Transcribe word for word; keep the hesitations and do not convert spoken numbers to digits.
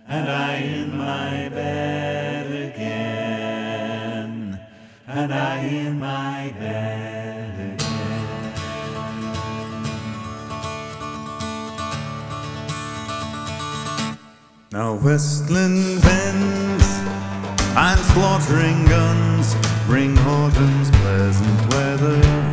and I in my bed again, and I in my bed again. Now Westland winds and slaughtering guns bring autumn's pleasant weather